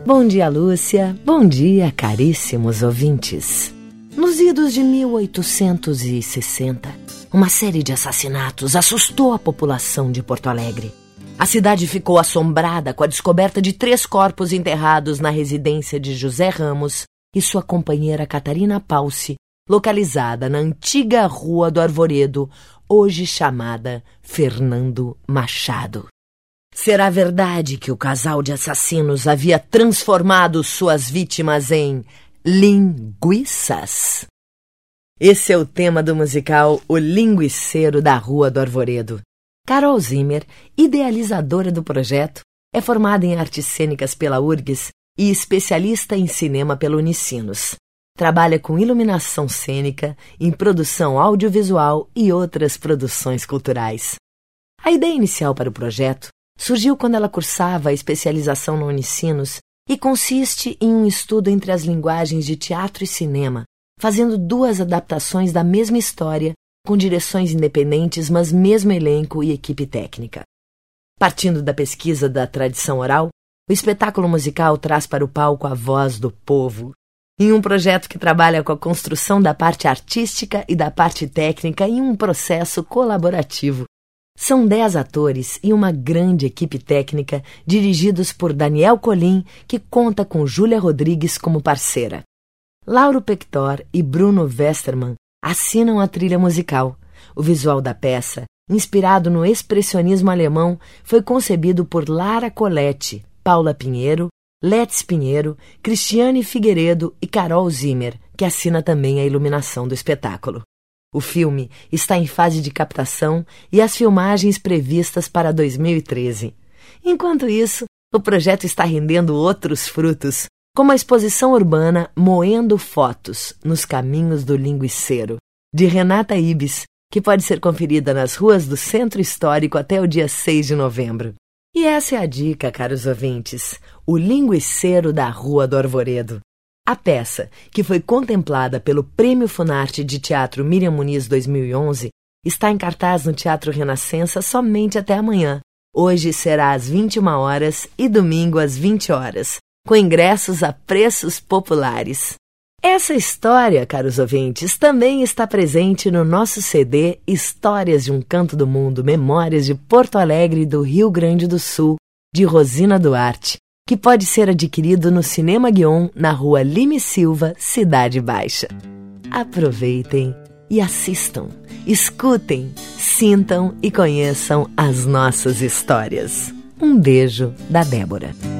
Bom dia, Lúcia. Bom dia, caríssimos ouvintes. Nos idos de 1860, uma série de assassinatos assustou a população de Porto Alegre. A cidade ficou assombrada com a descoberta de 3 corpos enterrados na residência de José Ramos e sua companheira Catarina Palce, localizada na antiga Rua do Arvoredo, hoje chamada Fernando Machado. Será verdade que o casal de assassinos havia transformado suas vítimas em linguiças? Esse é o tema do musical O Linguiceiro da Rua do Arvoredo. Carol Zimmer, idealizadora do projeto, é formada em artes cênicas pela URGS e especialista em cinema pela Unicinos. Trabalha com iluminação cênica, em produção audiovisual e outras produções culturais. A ideia inicial para o projeto surgiu quando ela cursava a especialização na Unicinos e consiste em um estudo entre as linguagens de teatro e cinema, fazendo 2 adaptações da mesma história, com direções independentes, mas mesmo elenco e equipe técnica. Partindo da pesquisa da tradição oral, o espetáculo musical traz para o palco a voz do povo, em um projeto que trabalha com a construção da parte artística e da parte técnica em um processo colaborativo. São 10 atores e uma grande equipe técnica dirigidos por Daniel Colim, que conta com Júlia Rodrigues como parceira. Lauro Pector e Bruno Westermann assinam a trilha musical. O visual da peça, inspirado no expressionismo alemão, foi concebido por Lara Coletti, Paula Pinheiro, Letts Pinheiro, Cristiane Figueiredo e Carol Zimmer, que assina também a iluminação do espetáculo. O filme está em fase de captação e as filmagens previstas para 2013. Enquanto isso, o projeto está rendendo outros frutos, como a exposição urbana Moendo Fotos nos Caminhos do Linguiceiro, de Renata Ibis, que pode ser conferida nas ruas do Centro Histórico até o dia 6 de novembro. E essa é a dica, caros ouvintes, O Linguiceiro da Rua do Arvoredo. A peça, que foi contemplada pelo Prêmio Funarte de Teatro Miriam Muniz 2011, está em cartaz no Teatro Renascença somente até amanhã. Hoje será às 21 horas e domingo às 20 horas, com ingressos a preços populares. Essa história, caros ouvintes, também está presente no nosso CD Histórias de um Canto do Mundo, Memórias de Porto Alegre e do Rio Grande do Sul, de Rosina Duarte, que pode ser adquirido no Cinema Guion, na Rua Lime Silva, Cidade Baixa. Aproveitem e assistam, escutem, sintam e conheçam as nossas histórias. Um beijo da Débora.